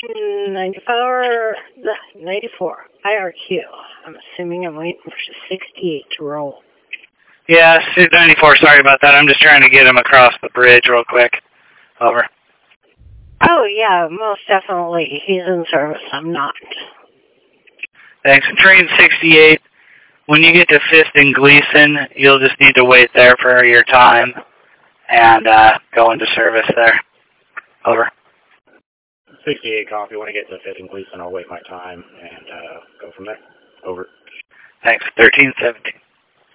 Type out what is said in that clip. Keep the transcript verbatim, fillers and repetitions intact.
ninety-four, ninety-four, I R Q. I'm assuming I'm waiting for sixty-eight to roll. Yeah, Suit ninety-four, sorry about that. I'm just trying to get him across the bridge real quick. Over. Oh, yeah, most definitely. He's in service. I'm not. Thanks. Train sixty-eight, when you get to Fifth and Gleason, you'll just need to wait there for your time and uh, go into service there. Over. sixty-eight copy. When I get to Fifth and Gleason, I'll wait my time and uh, go from there. Over. Thanks. thirteen seventeen.